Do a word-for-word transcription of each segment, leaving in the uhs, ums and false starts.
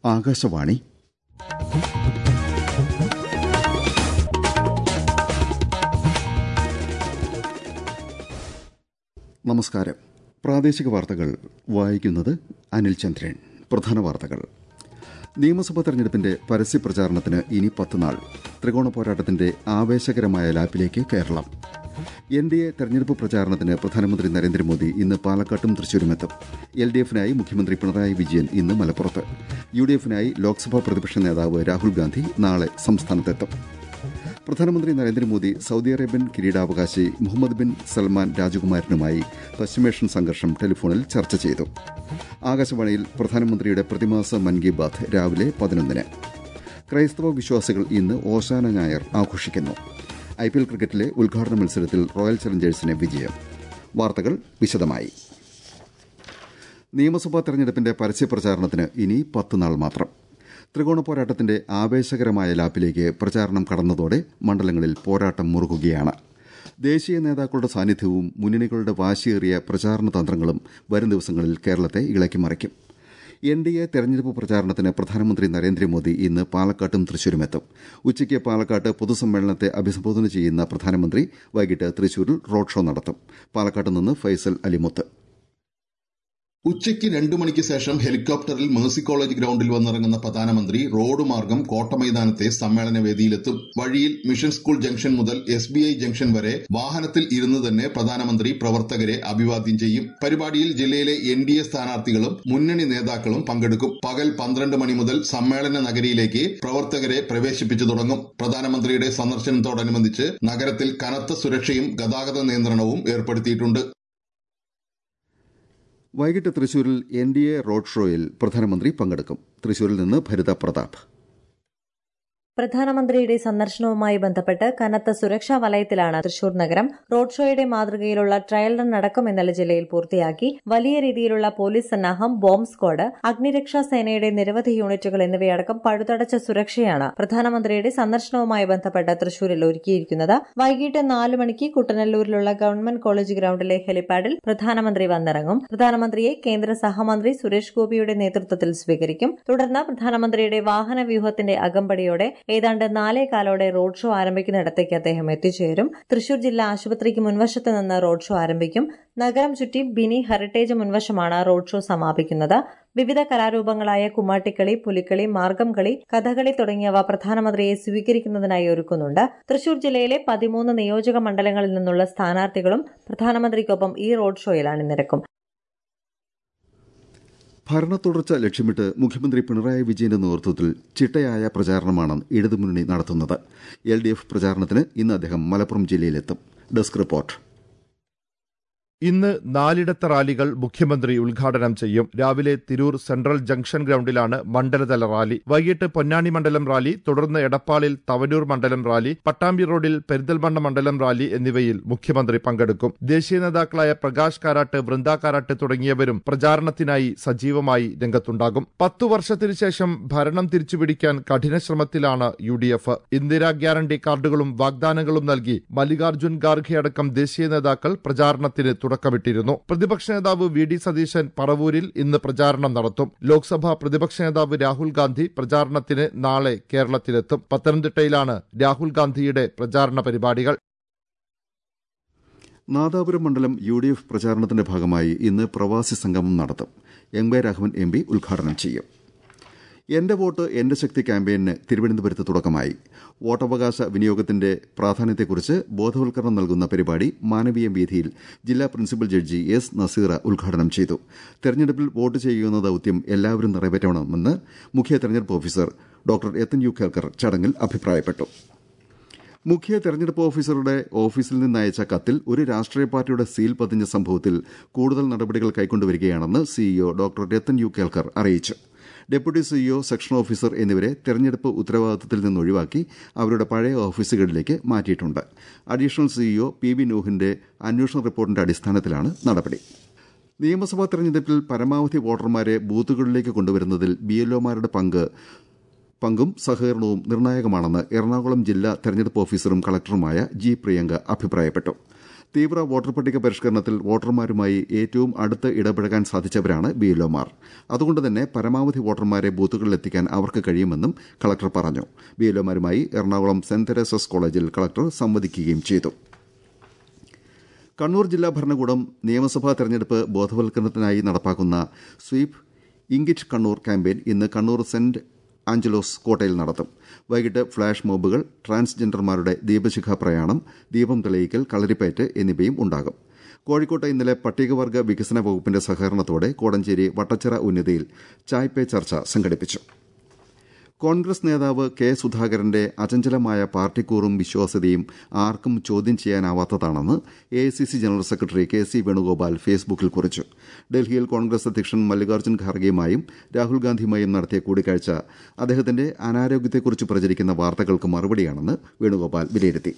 ആകാശവാണി. നമസ്കാരം. പ്രാദേശിക വാർത്തകൾ വായിക്കുന്നത് അനിൽ ചന്ദ്രൻ. പ്രധാന വാർത്തകൾ. നിയമസഭാ തെരഞ്ഞെടുപ്പിന്റെ പരസ്യപ്രചാരണത്തിന് ഇനി പത്ത് നാൾ. ത്രികോണ പോരാട്ടത്തിന്റെ ആവേശകരമായ ലാപ്പിലേക്ക് കേരളം. എൻ ഡി എ തെരഞ്ഞെടുപ്പ് പ്രചാരണത്തിന് പ്രധാനമന്ത്രി നരേന്ദ്രമോദി ഇന്ന് പാലക്കാട്ടും തൃശൂരുമെത്തും. എൽ ഡി എഫിനായി മുഖ്യമന്ത്രി പിണറായി വിജയൻ ഇന്ന് മലപ്പുറത്ത്. യു ഡി എഫിനായി ലോക്സഭാ പ്രതിപക്ഷ നേതാവ് രാഹുൽ ഗാന്ധി നാളെ സംസ്ഥാനത്തെത്തും. പ്രധാനമന്ത്രി നരേന്ദ്രമോദി സൌദി അറേബ്യൻ കിരീടാവകാശി മുഹമ്മദ് ബിൻ സൽമാൻ രാജകുമാരനുമായി പശ്ചിമേഷ്യൻ സംഘർഷം ടെലിഫോണിൽ ചർച്ച ചെയ്തു. ആകാശവാണിയിൽ പ്രധാനമന്ത്രിയുടെ പ്രതിമാസ മൻ കി ബാത് രാവിലെ പതിനൊന്നിന്. ക്രൈസ്തവ വിശ്വാസികൾ ഇന്ന് ഓശാന ഞായർ ആഘോഷിക്കുന്നു. ഐ പി എൽ ക്രിക്കറ്റിലെ ഉദ്ഘാടന മത്സരത്തിൽ റോയൽ ചലഞ്ചേഴ്സിന് വിജയം. വാർത്തകൾ വിശദമായി. നിയമസഭാ തെരഞ്ഞെടുപ്പിന്റെ പരസ്യപ്രചാരണത്തിന് ഇനി പത്ത് നാൾ മാത്രം. ത്രികോണ പോരാട്ടത്തിന്റെ ആവേശകരമായ ലാപ്പിലേക്ക് പ്രചാരണം കടന്നതോടെ മണ്ഡലങ്ങളിൽ പോരാട്ടം മുറുകുകയാണ്. ദേശീയ നേതാക്കളുടെ സാന്നിധ്യവും മുന്നണികളുടെ വാശിയേറിയ പ്രചാരണ തന്ത്രങ്ങളും വരും ദിവസങ്ങളിൽ കേരളത്തെ ഇളക്കിമറിക്കും. എൻ ഡി എ തെരഞ്ഞെടുപ്പ് പ്രചാരണത്തിന് പ്രധാനമന്ത്രി നരേന്ദ്രമോദി ഇന്ന് പാലക്കാട്ടും തൃശൂരുമെത്തും. ഉച്ചയ്ക്ക് പാലക്കാട്ട് പൊതുസമ്മേളനത്തെ അഭിസംബോധന ചെയ്യുന്ന പ്രധാനമന്ത്രി വൈകിട്ട് തൃശൂരിൽ റോഡ് ഷോ നടത്തും. പാലക്കാട്ട് നിന്ന് ഫൈസൽ അലിമുത്ത്. ഉച്ചയ്ക്ക് രണ്ടു മണിക്ക് ശേഷം ഹെലികോപ്റ്ററിൽ മേഴ്സി കോളേജ് ഗ്രൌണ്ടിൽ വന്നിറങ്ങുന്ന പ്രധാനമന്ത്രി റോഡ് മാർഗം കോട്ടമൈതാനത്തെ സമ്മേളന വേദിയിലെത്തും. വഴിയിൽ മിഷൻ സ്കൂൾ ജംഗ്ഷൻ മുതൽ എസ് ബി ഐ ജംഗ്ഷൻ വരെ വാഹനത്തിൽ ഇരുന്ന് തന്നെ പ്രധാനമന്ത്രി പ്രവർത്തകരെ അഭിവാദ്യം ചെയ്യും. പരിപാടിയിൽ ജില്ലയിലെ എൻ ഡി എ സ്ഥാനാർത്ഥികളും മുന്നണി നേതാക്കളും പങ്കെടുക്കും. പകൽ പന്ത്രണ്ട് മണി മുതൽ സമ്മേളന നഗരിയിലേക്ക് പ്രവർത്തകരെ പ്രവേശിപ്പിച്ചു തുടങ്ങും. പ്രധാനമന്ത്രിയുടെ സന്ദർശനത്തോടനുബന്ധിച്ച് നഗരത്തിൽ കനത്ത സുരക്ഷയും ഗതാഗത നിയന്ത്രണവും ഏർപ്പെടുത്തിയിട്ടുണ്ട്. വൈകിട്ട് തൃശൂരിൽ എൻ ഡി എ റോഡ് ഷോയിൽ പ്രധാനമന്ത്രി പങ്കെടുക്കും. തൃശൂരിൽ നിന്ന് ഭരിത പ്രതാപ്. പ്രധാനമന്ത്രിയുടെ സന്ദർശനവുമായി ബന്ധപ്പെട്ട് കനത്ത സുരക്ഷാ വലയത്തിലാണ് തൃശൂർ നഗരം. റോഡ് ഷോയുടെ മാതൃകയിലുള്ള ട്രയൽ റൺ അടക്കം ഇന്നലെ ജില്ലയിൽ പൂർത്തിയാക്കി. വലിയ രീതിയിലുള്ള പോലീസ് സന്നാഹം, ബോംബ് സ്ക്വാഡ്, അഗ്നിരക്ഷാ സേനയുടെ നിരവധി യൂണിറ്റുകൾ എന്നിവയടക്കം പഴുതടച്ച സുരക്ഷയാണ് പ്രധാനമന്ത്രിയുടെ സന്ദർശനവുമായി ബന്ധപ്പെട്ട് തൃശൂരിൽ ഒരുക്കിയിരിക്കുന്നത്. വൈകിട്ട് നാല് മണിക്ക് കുട്ടനല്ലൂരിലുള്ള ഗവൺമെന്റ് കോളേജ് ഗ്രൌണ്ടിലെ ഹെലിപാഡിൽ പ്രധാനമന്ത്രി വന്നിറങ്ങും. പ്രധാനമന്ത്രിയെ കേന്ദ്ര സഹമന്ത്രി സുരേഷ് ഗോപിയുടെ നേതൃത്വത്തിൽ സ്വീകരിക്കും. തുടർന്ന് പ്രധാനമന്ത്രിയുടെ വാഹന വ്യൂഹത്തിന്റെ അകമ്പടിയോടെ ഏതാണ്ട് നാലേകാലോടെ റോഡ് ഷോ ആരംഭിക്കുന്നിടത്തേക്ക് അദ്ദേഹം എത്തിച്ചേരും. തൃശൂർ ജില്ലാ ആശുപത്രിക്ക് മുൻവശത്ത് നിന്ന് റോഡ് ഷോ ആരംഭിക്കും. നഗരം ചുറ്റി ബിനി ഹെറിറ്റേജ് മുൻവശമാണ് റോഡ് ഷോ സമാപിക്കുന്നത്. വിവിധ കലാരൂപങ്ങളായ കുമ്മാട്ടിക്കളി, പുലിക്കളി, മാർഗംകളി, കഥകളി തുടങ്ങിയവ പ്രധാനമന്ത്രിയെ സ്വീകരിക്കുന്നതിനായി ഒരുക്കുന്നുണ്ട്. തൃശൂർ ജില്ലയിലെ പതിമൂന്ന് നിയോജക മണ്ഡലങ്ങളിൽ നിന്നുള്ള സ്ഥാനാർത്ഥികളും പ്രധാനമന്ത്രിക്കൊപ്പം ഈ റോഡ് ഷോയിൽ അണിനിരക്കും. ഭരണത്തുടർച്ച ലക്ഷ്യമിട്ട് മുഖ്യമന്ത്രി പിണറായി വിജയന്റെ നേതൃത്വത്തിൽ ചിട്ടയായ പ്രചാരണമാണ് ഇടതുമുന്നണി നടത്തുന്നത്. എൽ ഡി എഫ് പ്രചാരണത്തിന് ഇന്ന് അദ്ദേഹം മലപ്പുറം ജില്ലയിലെത്തും. Desk report. ഇന്ന് നാലിടത്ത റാലികൾ മുഖ്യമന്ത്രി ഉദ്ഘാടനം ചെയ്യും. രാവിലെ തിരൂർ സെൻട്രൽ ജംഗ്ഷൻ ഗ്രൌണ്ടിലാണ് മണ്ഡലതല റാലി. വൈകിട്ട് പൊന്നാനി മണ്ഡലം റാലി, തുടർന്ന് എടപ്പാളിൽ തവനൂർ മണ്ഡലം റാലി, പട്ടാമ്പി റോഡിൽ പെരിന്തൽമണ്ണ മണ്ഡലം റാലി എന്നിവയിൽ മുഖ്യമന്ത്രി പങ്കെടുക്കും. ദേശീയ നേതാക്കളായ പ്രകാശ് കാരാട്ട്, വൃന്ദ കാരാട്ട് തുടങ്ങിയവരും പ്രചാരണത്തിനായി സജീവമായി രംഗത്തുണ്ടാകും. പത്തു വർഷത്തിനു ശേഷം ഭരണം തിരിച്ചുപിടിക്കാൻ കഠിന ശ്രമത്തിലാണ് U D F. Indira guarantee കാർഡുകളും വാഗ്ദാനങ്ങളും നൽകി മല്ലികാർജ്ജുൻ ഖാർഗെ അടക്കം ദേശീയ നേതാക്കൾ പ്രചാരണത്തിന് തുടക്കമിട്ടിരുന്നു. പ്രതിപക്ഷ നേതാവ് വി ഡി സതീശൻ പറവൂരിൽ ഇന്ന് പ്രചാരണം നടത്തും. ലോക്സഭാ പ്രതിപക്ഷ നേതാവ് രാഹുൽ ഗാന്ധി പ്രചാരണത്തിന് നാളെ കേരളത്തിലെത്തും. പത്തനംതിട്ടയിലാണ് രാഹുൽ ഗാന്ധിയുടെ പ്രചാരണ പരിപാടികൾ. നാദാപുരം മണ്ഡലം യു ഡി എഫ് പ്രചാരണത്തിന്റെ ഭാഗമായി ഇന്ന് പ്രവാസി സംഗമം നടത്തും. M Y Raghavan M P ഉദ്ഘാടനം ചെയ്യും. എന്റെ വോട്ട് എന്റെ ശക്തി ക്യാമ്പയിന് തിരുവനന്തപുരത്ത് തുടക്കമായി. വോട്ടവകാശ വിനിയോഗത്തിന്റെ പ്രാധാന്യത്തെക്കുറിച്ച് ബോധവൽക്കരണം നൽകുന്ന പരിപാടി മാനവീയം വീഥിയിൽ ജില്ലാ പ്രിൻസിപ്പൽ ജഡ്ജി എസ് നസീറ ഉദ്ഘാടനം ചെയ്തു. തെരഞ്ഞെടുപ്പിൽ വോട്ട് ചെയ്യുന്ന ദൌത്യം എല്ലാവരും നിറവേറ്റണമെന്ന് മുഖ്യ തെരഞ്ഞെടുപ്പ് ഓഫീസർ ഡോക്ടർ യത്തൻ യു ഖേൽക്കർ ചടങ്ങിൽ അഭിപ്രായപ്പെട്ടു. മുഖ്യ തെരഞ്ഞെടുപ്പ് ഓഫീസറുടെ ഓഫീസിൽ നിന്നയച്ച കത്തിൽ ഒരു രാഷ്ട്രീയ പാർട്ടിയുടെ സീൽ പതിഞ്ഞ സംഭവത്തിൽ കൂടുതൽ നടപടികൾ കൈക്കൊണ്ടുവരികയാണെന്ന് CEO doctor Rattan U Kelkar അറിയിച്ചു. ഡെപ്യൂട്ടി സിഇഒ, സെക്ഷൻ ഓഫീസർ എന്നിവരെ തെരഞ്ഞെടുപ്പ് ഉത്തരവാദിത്തത്തിൽ നിന്ന് ഒഴിവാക്കി അവരുടെ പഴയ ഓഫീസുകളിലേക്ക് മാറ്റിയിട്ടുണ്ട്. അഡീഷണൽ സിഇഒ പി ബി നൂഹിന്റെ അന്വേഷണ റിപ്പോർട്ടിന്റെ അടിസ്ഥാനത്തിലാണ് നടപടി. നിയമസഭാ തെരഞ്ഞെടുപ്പിൽ പരമാവധി വോട്ടർമാരെ ബൂത്തുകളിലേക്ക് കൊണ്ടുവരുന്നതിൽ ബിഎൽഒമാരുടെ പങ്ക് പങ്കും സഹകരണവും നിർണായകമാണെന്ന് എറണാകുളം ജില്ലാ തെരഞ്ഞെടുപ്പ് ഓഫീസറും കളക്ടറുമായ ജി പ്രിയങ്ക അഭിപ്രായപ്പെട്ടു. തീവ്ര വോട്ടർ പട്ടിക പരിഷ്കരണത്തിൽ വോട്ടർമാരുമായി ഏറ്റവും അടുത്ത് ഇടപഴകാൻ സാധിച്ചവരാണ് ബിഎൽഒമാർ. അതുകൊണ്ട് തന്നെ പരമാവധി വോട്ടർമാരെ ബൂത്തുകളിലെത്തിക്കാൻ അവർക്ക് കഴിയുമെന്നും കളക്ടർ പറഞ്ഞു. ബിഎൽഒമാരുമായി എറണാകുളം സെന്റ് തെരേസസ് കോളേജിൽ കളക്ടർ സംവദിക്കുകയും ചെയ്തു. കണ്ണൂർ ജില്ലാ ഭരണകൂടം നിയമസഭാ തെരഞ്ഞെടുപ്പ് ബോധവൽക്കരണത്തിനായി നടപ്പാക്കുന്ന സ്വീപ് ഇങ്കിറ്റ് കണ്ണൂർ ക്യാമ്പയിൻ ഇന്ന് കണ്ണൂർ സെന്റ് ആഞ്ചലോസ് കോട്ടയിൽ നടത്തും. വൈകിട്ട് ഫ്ളാഷ് മോബുകൾ, ട്രാൻസ്ജെൻഡർമാരുടെ ദീപശിഖ പ്രയാണം, ദീപം തെളിയിക്കൽ, കളരിപ്പയറ്റ് എന്നിവയും ഉണ്ടാകും. കോഴിക്കോട്ട് ഇന്നലെ പട്ടികവർഗ വികസന വകുപ്പിന്റെ സഹകരണത്തോടെ കോടഞ്ചേരി വട്ടച്ചിറ ഉന്നതിയിൽ ചായ് പേ ചർച്ച സംഘടിപ്പിച്ചു. കോൺഗ്രസ് നേതാവ് കെ സുധാകരന്റെ അചഞ്ചലമായ പാർട്ടിക്കൂറും വിശ്വാസ്യതയും ആർക്കും ചോദ്യം ചെയ്യാനാവാത്തതാണെന്ന് A I C C general secretary K C Venugopal ഫേസ്ബുക്കിൽ കുറിച്ചു. ഡൽഹിയിൽ കോൺഗ്രസ് അധ്യക്ഷൻ മല്ലികാർജ്ജുൻ ഖാർഗെയുമായും രാഹുൽ ഗാന്ധിയുമായും നടത്തിയ കൂടിക്കാഴ്ച അദ്ദേഹത്തിന്റെ അനാരോഗ്യത്തെക്കുറിച്ച് പ്രചരിക്കുന്ന വാർത്തകൾക്ക് മറുപടിയാണെന്ന് വേണുഗോപാൽ വിലയിരുത്തി.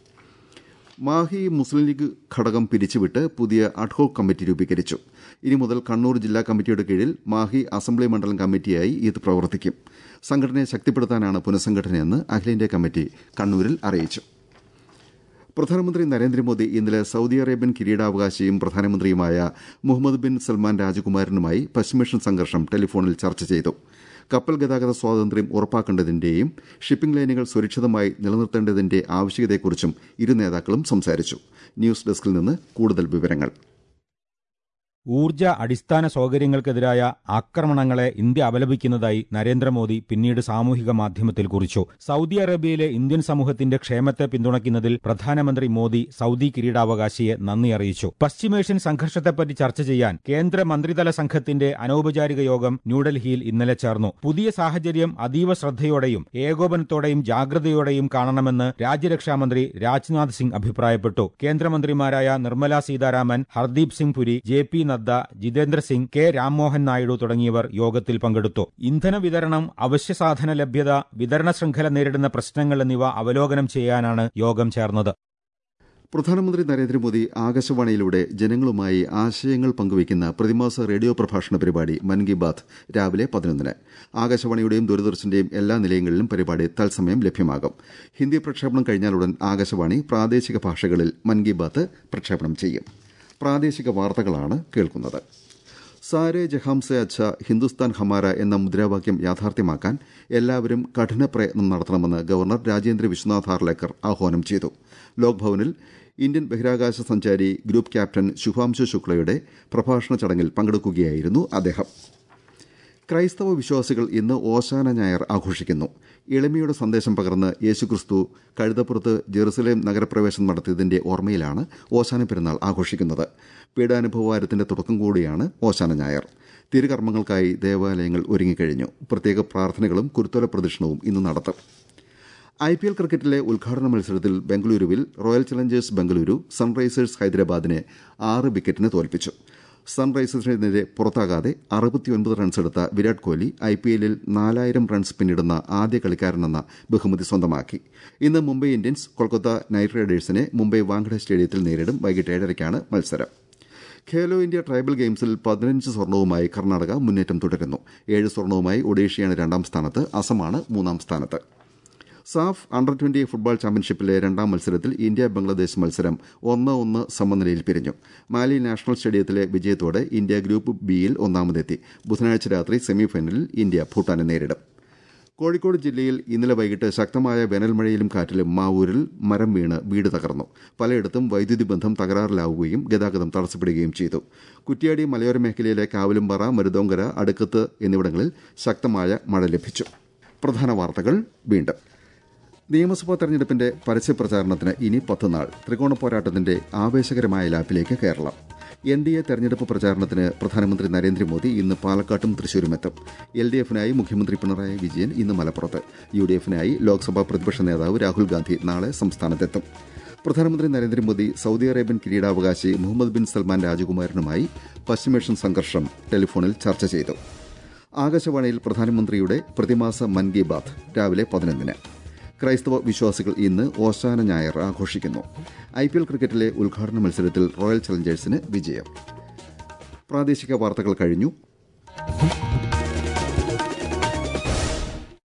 മാഹി മുസ്ലിം ലീഗ് ഘടകം പിരിച്ചുവിട്ട് പുതിയ അഡ്ഹോക് കമ്മിറ്റി രൂപീകരിച്ചു. ഇനി മുതൽ കണ്ണൂർ ജില്ലാ കമ്മിറ്റിയുടെ കീഴിൽ മാഹി അസംബ്ലി മണ്ഡലം കമ്മിറ്റിയായി ഇത് പ്രവർത്തിക്കും. സംഘടനയെ ശക്തിപ്പെടുത്താനാണ് പുനഃസംഘടനയെന്ന് അഖിലേന്ത്യാ കമ്മിറ്റി കണ്ണൂരിൽ അറിയിച്ചു. പ്രധാനമന്ത്രി നരേന്ദ്രമോദി ഇന്നലെ സൌദി അറേബ്യൻ കിരീടാവകാശിയും പ്രധാനമന്ത്രിയുമായ മുഹമ്മദ് ബിൻ സൽമാൻ രാജകുമാരനുമായി പശ്ചിമേഷ്യൻ സംഘർഷം ടെലിഫോണിൽ ചർച്ച ചെയ്തു. കപ്പൽ ഗതാഗത സ്വാതന്ത്ര്യം ഉറപ്പാക്കേണ്ടതിന്റെയും ഷിപ്പിംഗ് ലൈനുകൾ സുരക്ഷിതമായി നിലനിർത്തേണ്ടതിന്റെ ആവശ്യകതയെക്കുറിച്ചും ഇരു നേതാക്കളും സംസാരിച്ചു. ന്യൂസ് ഡെസ്കിൽ നിന്ന് കൂടുതൽ വിവരങ്ങൾ. ഊർജ്ജ അടിസ്ഥാന സൌകര്യങ്ങൾക്കെതിരായ ആക്രമണങ്ങളെ ഇന്ത്യ അപലപിക്കുന്നതായി നരേന്ദ്രമോദി പിന്നീട് സാമൂഹിക മാധ്യമത്തിൽ കുറിച്ചു. സൌദി അറേബ്യയിലെ ഇന്ത്യൻ സമൂഹത്തിന്റെ ക്ഷേമത്തെ പിന്തുണയ്ക്കുന്നതിൽ പ്രധാനമന്ത്രി മോദി സൌദി കിരീടാവകാശിയെ നന്ദി അറിയിച്ചു. പശ്ചിമേഷ്യൻ സംഘർഷത്തെപ്പറ്റി ചർച്ച ചെയ്യാൻ കേന്ദ്ര മന്ത്രിതല സംഘത്തിന്റെ അനൌപചാരിക യോഗം ന്യൂഡൽഹിയിൽ ഇന്നലെ ചേർന്നു. പുതിയ സാഹചര്യം അതീവ ശ്രദ്ധയോടെയും ഏകോപനത്തോടെയും ജാഗ്രതയോടെയും കാണണമെന്ന് രാജ്യരക്ഷാമന്ത്രി രാജ്നാഥ് സിംഗ് അഭിപ്രായപ്പെട്ടു. കേന്ദ്രമന്ത്രിമാരായ Nirmala Sitharaman, Hardeep Singh Puri, J P Nadda, Jitendra Singh, K Rammohan Naidu തുടങ്ങിയവർ യോഗത്തിൽ പങ്കെടുത്തു. ഇന്ധന വിതരണം, അവശ്യസാധന ലഭ്യത, വിതരണ ശൃംഖല നേരിടുന്ന പ്രശ്നങ്ങൾ എന്നിവ അവലോകനം ചെയ്യാനാണ് യോഗം ചേർന്നത്. പ്രധാനമന്ത്രി നരേന്ദ്രമോദി ആകാശവാണിയിലൂടെ ജനങ്ങളുമായി ആശയങ്ങൾ പങ്കുവയ്ക്കുന്ന പ്രതിമാസ റേഡിയോ പ്രഭാഷണ പരിപാടി മൻ കി ബാത്ത് രാവിലെ പതിനൊന്നിന് ആകാശവാണിയുടെയും ദൂരദർശന്റെയും എല്ലാ നിലയങ്ങളിലും പരിപാടി തത്സമയം ലഭ്യമാകും. ഹിന്ദി പ്രക്ഷേപണം കഴിഞ്ഞാലുടൻ ആകാശവാണി പ്രാദേശിക ഭാഷകളിൽ മൻ കി ബാത്ത് പ്രക്ഷേപണം ചെയ്യും. പ്രാദേശിക വാർത്തകളാണ് കേൾക്കുന്നത്. സാരേ ജഹാം സെ അച്ഛ ഹിന്ദുസ്ഥാൻ ഹമാര എന്ന മുദ്രാവാക്യം യാഥാർത്ഥ്യമാക്കാൻ എല്ലാവരും കഠിന പ്രയത്നം നടത്തണമെന്ന് ഗവർണർ രാജേന്ദ്ര വിശ്വനാഥ് ഹാർലേക്കർ ആഹ്വാനം ചെയ്തു. ലോക്ഭവനിൽ ഇന്ത്യൻ ബഹിരാകാശ സഞ്ചാരി ഗ്രൂപ്പ് ക്യാപ്റ്റൻ ശുഭാംശു ശുക്ലയുടെ പ്രഭാഷണ ചടങ്ങിൽ പങ്കെടുക്കുകയായിരുന്നു അദ്ദേഹം. ക്രൈസ്തവ വിശ്വാസികൾ ഇന്ന് ഓശാന ഞായർ ആഘോഷിക്കുന്നു. എളിമയുടെ സന്ദേശം പകർന്ന് യേശുക്രിസ്തു കഴുതപ്പുറത്ത് ജെറുസലേം നഗരപ്രവേശനം നടത്തിയതിന്റെ ഓർമ്മയിലാണ് ഓശാന പെരുന്നാൾ ആഘോഷിക്കുന്നത്. പീഡാനുഭവവാരത്തിന്റെ തുടക്കം കൂടിയാണ് ഓശാന ഞായർ. തിരുകർമ്മങ്ങൾക്കായി ദേവാലയങ്ങൾ ഒരുങ്ങിക്കഴിഞ്ഞു. പ്രത്യേക പ്രാർത്ഥനകളും കുരുത്തോല പ്രദക്ഷിണവും ഇന്ന് നടത്തും. ഐ പി എൽ ക്രിക്കറ്റിലെ ഉദ്ഘാടന മത്സരത്തിൽ ബംഗളൂരുവിൽ റോയൽ ചലഞ്ചേഴ്സ് ബംഗളൂരു സൺറൈസേഴ്സ് ഹൈദരാബാദിനെ ആറ് വിക്കറ്റിന് തോൽപ്പിച്ചു. സൺറൈസേഴ്സിനെതിരെ പുറത്താകാതെ അറുപത്തിയൊൻപത് റൺസെടുത്ത വിരാട് കോഹ്ലി ഐ പി എല്ലിൽ നാലായിരം റൺസ് പിന്നിടുന്ന ആദ്യ കളിക്കാരനെന്ന ബഹുമതി സ്വന്തമാക്കി. ഇന്ന് മുംബൈ ഇന്ത്യൻസ് കൊൽക്കത്ത നൈറ്റ് റൈഡേഴ്സിനെ മുംബൈ വാങ്കഡെ സ്റ്റേഡിയത്തിൽ നേരിടും. വൈകിട്ട് ഏഴരയ്ക്കാണ് മത്സരം. ഖേലോ ഇന്ത്യ ട്രൈബൽ ഗെയിംസിൽ പതിനഞ്ച് സ്വർണവുമായി കർണാടക മുന്നേറ്റം തുടരുന്നു. ഏഴ് സ്വർണവുമായി ഒഡീഷയാണ് രണ്ടാം സ്ഥാനത്ത്. അസമാണ് മൂന്നാം സ്ഥാനത്ത്. സാഫ് അണ്ടർ ട്വന്റി ഫുട്ബോൾ ചാമ്പ്യൻഷിപ്പിലെ രണ്ടാം മത്സരത്തിൽ ഇന്ത്യ ബംഗ്ലാദേശ് മത്സരം ഒന്ന് ഒന്ന് സമനിലയിൽ പിരിഞ്ഞു. മാലി നാഷണൽ സ്റ്റേഡിയത്തിലെ വിജയത്തോടെ ഇന്ത്യ ഗ്രൂപ്പ് ബിയിൽ ഒന്നാമതെത്തി. ബുധനാഴ്ച രാത്രി സെമിഫൈനലിൽ ഇന്ത്യ ഭൂട്ടാനെ നേരിടും. കോഴിക്കോട് ജില്ലയിൽ ഇന്നലെ വൈകിട്ട് ശക്തമായ വേനൽമഴയിലും കാറ്റിലും മാവൂരിൽ മരം വീണ് വീട് തകർന്നു. പലയിടത്തും വൈദ്യുതി ബന്ധം തകരാറിലാവുകയും ഗതാഗതം തടസ്സപ്പെടുകയും ചെയ്തു. കുറ്റ്യാടി മലയോര മേഖലയിലെ കാവലുംപാറ, മരുതോങ്കര, അടുക്കത്ത് എന്നിവിടങ്ങളിൽ ശക്തമായ മഴ ലഭിച്ചു. പ്രധാന വാർത്തകൾ വീണ്ടും. നിയമസഭാ തെരഞ്ഞെടുപ്പിന്റെ പരസ്യപ്രചാരണത്തിന് ഇനി പത്ത് നാൾ. ത്രികോണ പോരാട്ടത്തിന്റെ ആവേശകരമായ ലാപ്പിലേക്ക് കേരളം. എൻ ഡി എ തെരഞ്ഞെടുപ്പ് പ്രചാരണത്തിന് പ്രധാനമന്ത്രി നരേന്ദ്രമോദി ഇന്ന് പാലക്കാട്ടും തൃശൂരുമെത്തും. എൽ ഡി എഫിനായി മുഖ്യമന്ത്രി പിണറായി വിജയൻ ഇന്ന് മലപ്പുറത്ത്. യു ഡി എഫിനായി ലോക്സഭാ പ്രതിപക്ഷ നേതാവ് രാഹുൽ ഗാന്ധി നാളെ സംസ്ഥാനത്തെത്തും. പ്രധാനമന്ത്രി നരേന്ദ്രമോദി സൌദി അറേബ്യൻ കിരീടാവകാശി മുഹമ്മദ് ബിൻ സൽമാൻ രാജകുമാരനുമായി പശ്ചിമേഷ്യൻ സംഘർഷം ടെലിഫോണിൽ ചർച്ച ചെയ്തു. ആകാശവാണിയിൽ പ്രധാനമന്ത്രിയുടെ പ്രതിമാസ മൻ കി ബാത്ത് രാവിലെ പതിനൊന്നിന്. ക്രൈസ്തവ വിശ്വാസികൾ ഇന്ന് ഓശാന ഞായർ ആഘോഷിക്കുന്നു. ഐ പി എൽ ക്രിക്കറ്റിലെ ഉദ്ഘാടന മത്സരത്തിൽ റോയൽ ചലഞ്ചേഴ്സിന് വിജയം. പ്രാദേശിക വാർത്തകൾ കഴിഞ്ഞു.